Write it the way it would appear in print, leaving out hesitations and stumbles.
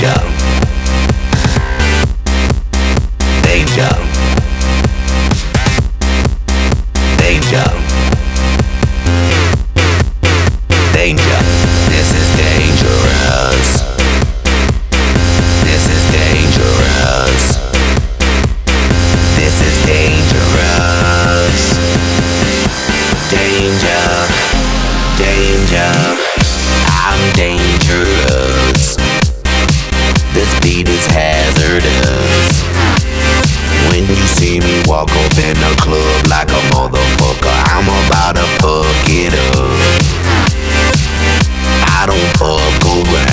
danger, danger, danger, danger. This is dangerous. This is dangerous. This is dangerous. Danger, danger. I'm dangerous. This beat is hazardous. When you see me walk up in the club like a motherfucker, I'm about to fuck it up. I don't fuck around.